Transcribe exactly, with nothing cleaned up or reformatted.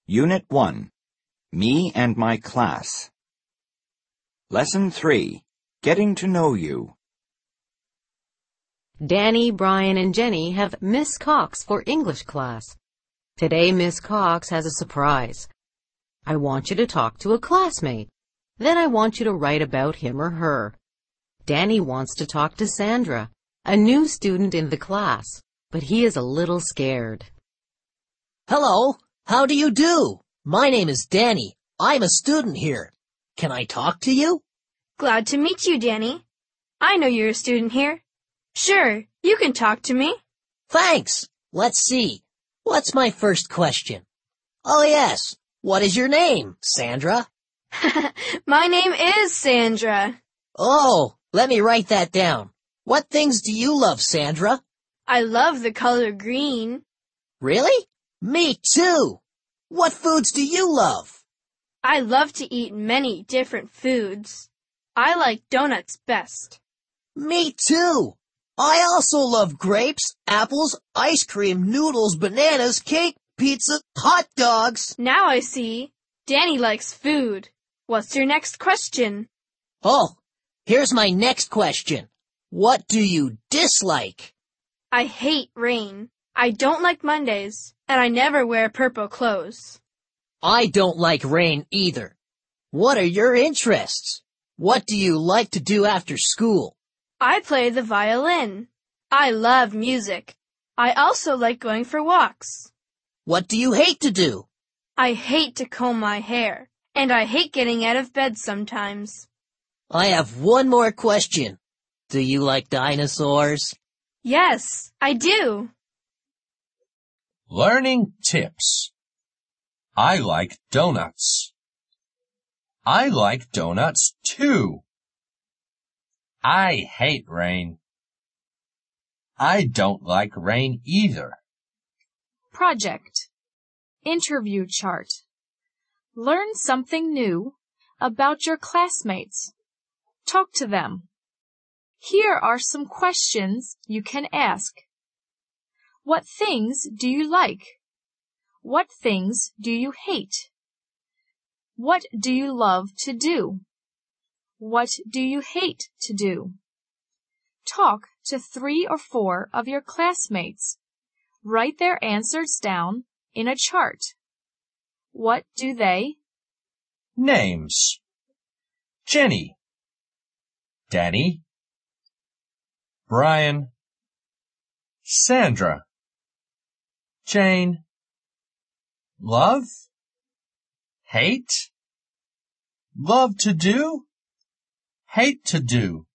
Unit one, Me and My Class. Lesson three, Getting to Know You. Danny, Brian, and Jenny have Miss Cox for English class. Today, Miss Cox has a surprise. I want you to talk to a classmate. Then I want you to write about him or her. Danny wants to talk to Sandra, a new student in the class, but he is a little scared. Hello, how do you do? My name is Danny. I'm a student here. Can I talk to you? Glad to meet you, Danny. I know you're a student here. Sure, you can talk to me. Thanks. Let's see. What's my first question? Oh, yes. What is your name, Sandra? My name is Sandra. Oh, let me write that down. What things do you love, Sandra? I love the color green. Really? Me too. What foods do you love? I love to eat many different foods. I like donuts best. Me too. I also love grapes, apples, ice cream, noodles, bananas, cake, pizza, hot dogs. Now I see. Danny likes food. What's your next question? Oh, here's my next question. What do you dislike? I hate rain. I don't like Mondays, and I never wear purple clothes. I don't like rain either. What are your interests? What do you like to do after school? I play the violin. I love music. I also like going for walks. What do you hate to do? I hate to comb my hair, and I hate getting out of bed sometimes. I have one more question. Do you like dinosaurs? Yes, I do. Learning tips. I like donuts. I like donuts too. I hate rain. I don't like rain either. Project. Interview chart. Learn something new about your classmates. Talk to them. Here are some questions you can ask. What things do you like? What things do you hate? What do you love to do? What do you hate to do? Talk to three or four of your classmates. Write their answers down in a chart. What do they? Names. Jenny. Danny. Brian. Sandra. Jane. Love. Hate. Love to do. Hate to do.